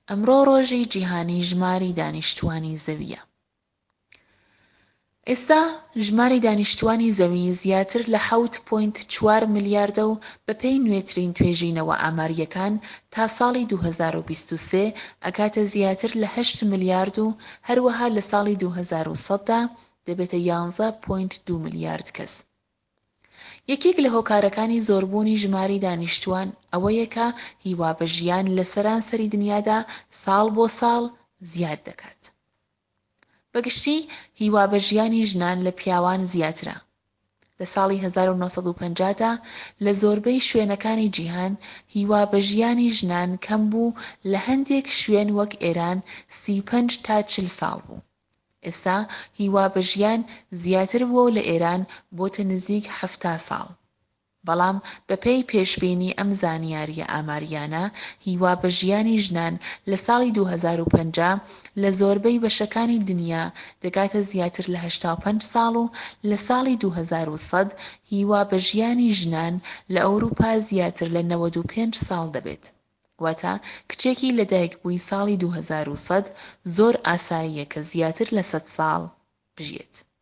ئەمڕۆ ڕۆژی جیهانی ژماری دانیشتوانی زەویە. ئێستا ژماری دانیشتوانی زەوی زیاتر لە 7.4 ملیاردە و بەپێی نوێترین توێژینەوە ئاماریەکان تا ساڵی 2023 ئەکاتە زیاتر لە 8 ملیارد و هەروەها لە ساڵی 2100دا دەبێتە 11.2 ملیارد کەس. یەکێک لە هۆکارەکانی زۆربوونی ژماری دانیشتوان ئەوەیە کە هیوا بە ژیان لە سەرانسەری دنیادا ساڵ بۆ ساڵ زیاد دەکات. بەگشتی هیوا بە ژیانی ژنان لە پیاوان زیاترە. لە ساڵی 1950دا لە زۆربەی شوێنەکانی جیهان هیوا بە ژیانی ژنان کەم بوو لە هەندێک شوێن وەک ئێران 35 تا 40 ساڵ بوو. ئێستا هیوا بە ژیان زیاتر بووە و لە ئێران بۆتە نزیک 70 ساڵ. بەڵام بەپێی پێشبینی ئەم زانیاریە ئاماریانە هیوا بە ژیانی ژنان لە ساڵی 2050 لە زۆربەی بەشەکانی دنیا دەگاتە زیاتر لە 85 ساڵ و لە ساڵی 2100 هیوا بە ژیانی ژنان لە ئەوروپا زیاتر لە 95 ساڵ دەبێت. واتە کچێکی لەدایکبووی ساڵی 2100 زۆر ئاساییە کە زیاتر لە 100 ساڵ بژێت.